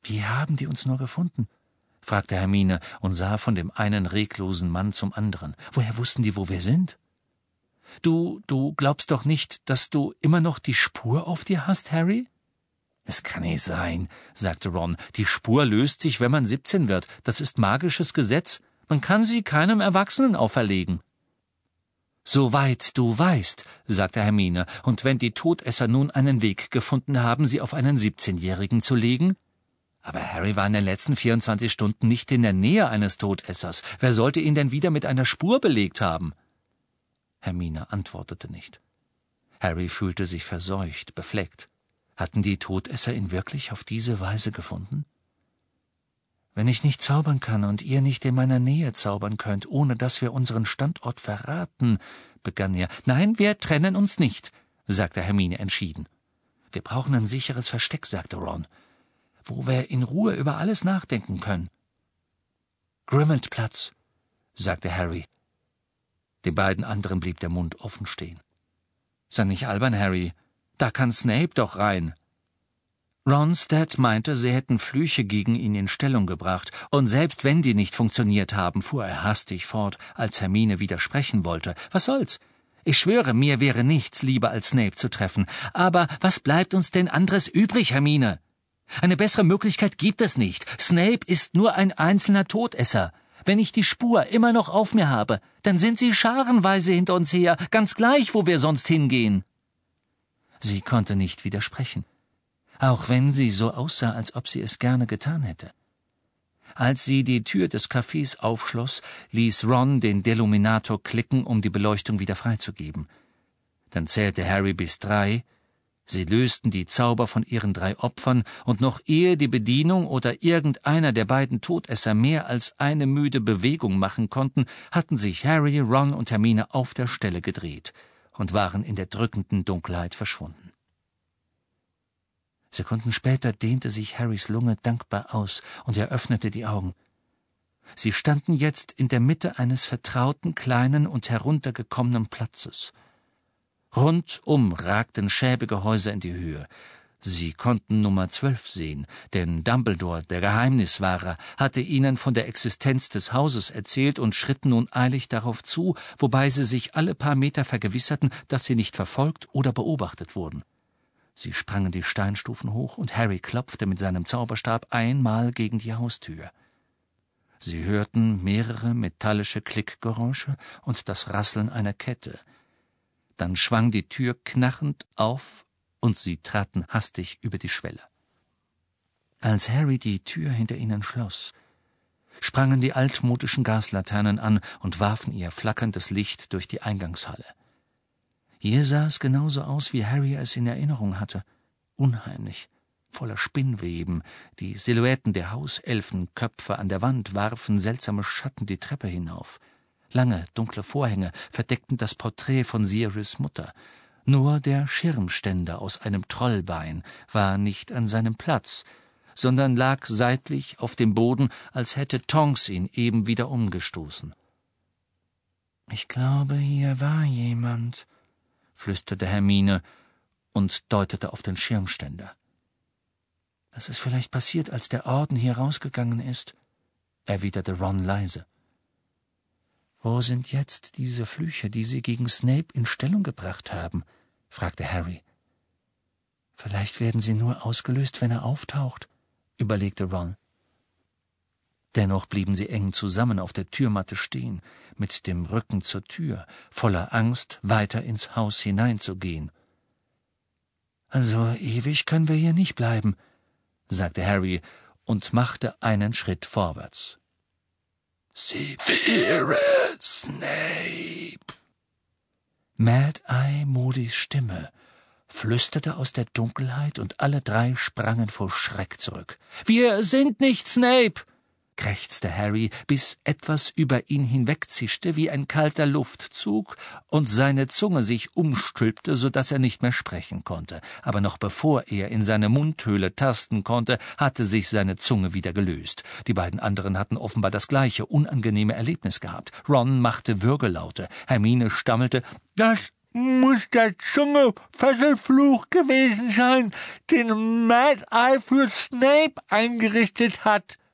»Wie haben die uns nur gefunden?« fragte Hermine und sah von dem einen reglosen Mann zum anderen. »Woher wussten die, wo wir sind?« »Du glaubst doch nicht, dass du immer noch die Spur auf dir hast, Harry?« »Es kann nicht sein«, sagte Ron. »Die Spur löst sich, wenn man 17 wird. Das ist magisches Gesetz. Man kann sie keinem Erwachsenen auferlegen.« »Soweit du weißt«, sagte Hermine, »und wenn die Todesser nun einen Weg gefunden haben, sie auf einen 17-Jährigen zu legen?« »Aber Harry war in den letzten 24 Stunden nicht in der Nähe eines Todessers. Wer sollte ihn denn wieder mit einer Spur belegt haben?« Hermine antwortete nicht. Harry fühlte sich verseucht, befleckt. Hatten die Todesser ihn wirklich auf diese Weise gefunden? »Wenn ich nicht zaubern kann und ihr nicht in meiner Nähe zaubern könnt, ohne dass wir unseren Standort verraten«, begann er. »Nein, wir trennen uns nicht«, sagte Hermine entschieden. »Wir brauchen ein sicheres Versteck«, sagte Ron, »wo wir in Ruhe über alles nachdenken können.« »Grimmauld-Platz«, sagte Harry. Den beiden anderen blieb der Mund offen stehen. »Sei nicht albern, Harry. Da kann Snape doch rein.« Rons Dad meinte, sie hätten Flüche gegen ihn in Stellung gebracht, und selbst wenn die nicht funktioniert haben, fuhr er hastig fort, als Hermine widersprechen wollte. »Was soll's? Ich schwöre, mir wäre nichts lieber, als Snape zu treffen. Aber was bleibt uns denn anderes übrig, Hermine? Eine bessere Möglichkeit gibt es nicht. Snape ist nur ein einzelner Todesser. Wenn ich die Spur immer noch auf mir habe, dann sind sie scharenweise hinter uns her, ganz gleich, wo wir sonst hingehen.« Sie konnte nicht widersprechen, auch wenn sie so aussah, als ob sie es gerne getan hätte. Als sie die Tür des Cafés aufschloss, ließ Ron den Deluminator klicken, um die Beleuchtung wieder freizugeben. Dann zählte Harry bis 3, sie lösten die Zauber von ihren 3 Opfern, und noch ehe die Bedienung oder irgendeiner der beiden Todesser mehr als eine müde Bewegung machen konnten, hatten sich Harry, Ron und Hermine auf der Stelle gedreht und waren in der drückenden Dunkelheit verschwunden. Sekunden später dehnte sich Harrys Lunge dankbar aus, und er öffnete die Augen. Sie standen jetzt in der Mitte eines vertrauten, kleinen und heruntergekommenen Platzes. Rundum ragten schäbige Häuser in die Höhe. Sie konnten Nummer 12 sehen, denn Dumbledore, der Geheimniswahrer, hatte ihnen von der Existenz des Hauses erzählt und schritten nun eilig darauf zu, wobei sie sich alle paar Meter vergewisserten, dass sie nicht verfolgt oder beobachtet wurden. Sie sprangen die Steinstufen hoch, und Harry klopfte mit seinem Zauberstab einmal gegen die Haustür. Sie hörten mehrere metallische Klickgeräusche und das Rasseln einer Kette. Dann schwang die Tür knarrend auf, und sie traten hastig über die Schwelle. Als Harry die Tür hinter ihnen schloss, sprangen die altmodischen Gaslaternen an und warfen ihr flackerndes Licht durch die Eingangshalle. Hier sah es genauso aus, wie Harry es in Erinnerung hatte. Unheimlich, voller Spinnweben. Die Silhouetten der Hauselfenköpfe an der Wand warfen seltsame Schatten die Treppe hinauf. Lange, dunkle Vorhänge verdeckten das Porträt von Sirius' Mutter. Nur der Schirmständer aus einem Trollbein war nicht an seinem Platz, sondern lag seitlich auf dem Boden, als hätte Tonks ihn eben wieder umgestoßen. »Ich glaube, hier war jemand«, flüsterte Hermine und deutete auf den Schirmständer. »Das ist vielleicht passiert, als der Orden hier rausgegangen ist«, erwiderte Ron leise. »Wo sind jetzt diese Flüche, die Sie gegen Snape in Stellung gebracht haben?« fragte Harry. »Vielleicht werden sie nur ausgelöst, wenn er auftaucht«, überlegte Ron. Dennoch blieben sie eng zusammen auf der Türmatte stehen, mit dem Rücken zur Tür, voller Angst, weiter ins Haus hineinzugehen. »Also ewig können wir hier nicht bleiben«, sagte Harry und machte einen Schritt vorwärts. »Severus Snape!« Mad-Eye Moody's Stimme flüsterte aus der Dunkelheit, und alle 3 sprangen vor Schreck zurück. »Wir sind nicht Snape!« krächzte Harry, bis etwas über ihn hinwegzischte wie ein kalter Luftzug und seine Zunge sich umstülpte, so dass er nicht mehr sprechen konnte. Aber noch bevor er in seine Mundhöhle tasten konnte, hatte sich seine Zunge wieder gelöst. Die beiden anderen hatten offenbar das gleiche unangenehme Erlebnis gehabt. Ron machte Würgelaute, Hermine stammelte, »Das muss der Dschungelfesselfluch gewesen sein, den Mad Eye für Snape eingerichtet hat.